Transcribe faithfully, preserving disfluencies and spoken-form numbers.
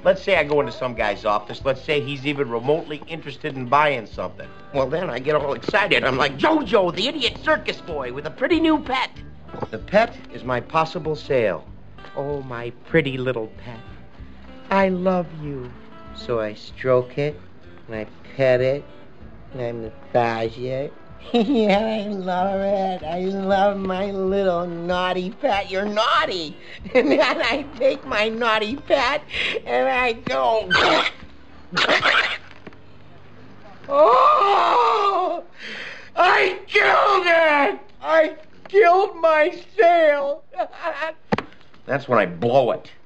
Let's say I go into some guy's office. Let's say he's even remotely interested in buying something. Well, then I get all excited. I'm like, Jojo, the idiot circus boy with a pretty new pet. The pet is my possible sale. Oh, my pretty little pet. I love you. So I stroke it, and I pet it, and I massage it. Yeah, I love it. I love my little naughty pet. You're naughty. And then I take my naughty pet, and I go... Oh! I killed it! I killed my sale! That's when I blow it.